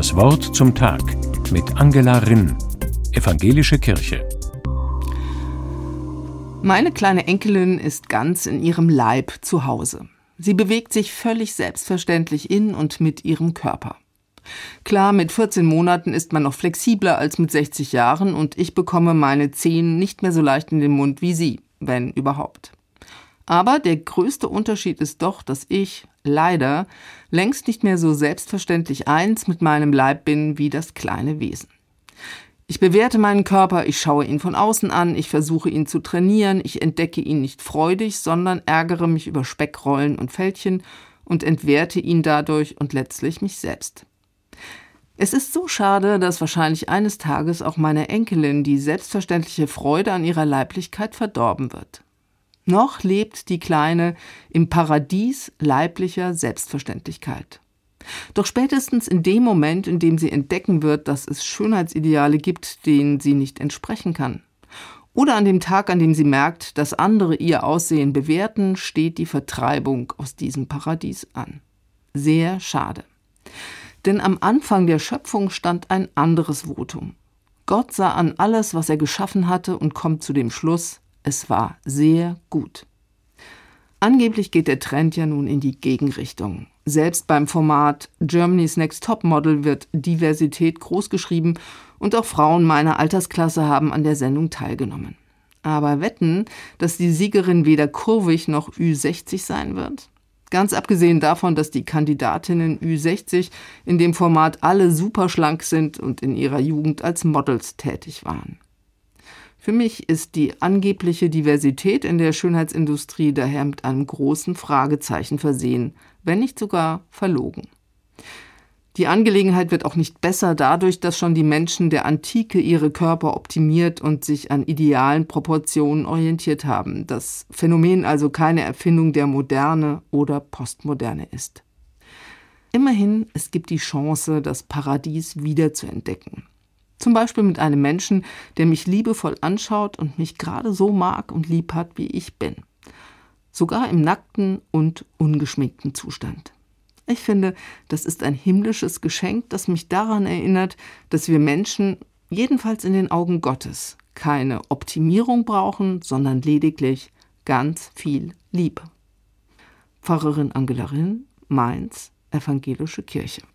Das Wort zum Tag mit Angela Rinn, Evangelische Kirche. Meine kleine Enkelin ist ganz in ihrem Leib zu Hause. Sie bewegt sich völlig selbstverständlich in und mit ihrem Körper. Klar, mit 14 Monaten ist man noch flexibler als mit 60 Jahren und ich bekomme meine Zehen nicht mehr so leicht in den Mund wie sie, wenn überhaupt. Aber der größte Unterschied ist doch, dass ich, leider, längst nicht mehr so selbstverständlich eins mit meinem Leib bin wie das kleine Wesen. Ich bewerte meinen Körper, ich schaue ihn von außen an, ich versuche ihn zu trainieren, ich entdecke ihn nicht freudig, sondern ärgere mich über Speckrollen und Fältchen und entwerte ihn dadurch und letztlich mich selbst. Es ist so schade, dass wahrscheinlich eines Tages auch meiner Enkelin die selbstverständliche Freude an ihrer Leiblichkeit verdorben wird. Noch lebt die Kleine im Paradies leiblicher Selbstverständlichkeit. Doch spätestens in dem Moment, in dem sie entdecken wird, dass es Schönheitsideale gibt, denen sie nicht entsprechen kann, oder an dem Tag, an dem sie merkt, dass andere ihr Aussehen bewerten, steht die Vertreibung aus diesem Paradies an. Sehr schade. Denn am Anfang der Schöpfung stand ein anderes Votum. Gott sah an alles, was er geschaffen hatte, und kommt zu dem Schluss, es war sehr gut. Angeblich geht der Trend ja nun in die Gegenrichtung. Selbst beim Format Germany's Next Topmodel wird Diversität großgeschrieben und auch Frauen meiner Altersklasse haben an der Sendung teilgenommen. Aber wetten, dass die Siegerin weder kurvig noch Ü60 sein wird? Ganz abgesehen davon, dass die Kandidatinnen Ü60 in dem Format alle super schlank sind und in ihrer Jugend als Models tätig waren. Für mich ist die angebliche Diversität in der Schönheitsindustrie daher mit einem großen Fragezeichen versehen, wenn nicht sogar verlogen. Die Angelegenheit wird auch nicht besser dadurch, dass schon die Menschen der Antike ihre Körper optimiert und sich an idealen Proportionen orientiert haben. Das Phänomen also keine Erfindung der Moderne oder Postmoderne ist. Immerhin, es gibt die Chance, das Paradies wiederzuentdecken. Zum Beispiel mit einem Menschen, der mich liebevoll anschaut und mich gerade so mag und lieb hat, wie ich bin. Sogar im nackten und ungeschminkten Zustand. Ich finde, das ist ein himmlisches Geschenk, das mich daran erinnert, dass wir Menschen, jedenfalls in den Augen Gottes, keine Optimierung brauchen, sondern lediglich ganz viel Liebe. Pfarrerin Angela Rinn, Mainz, Evangelische Kirche.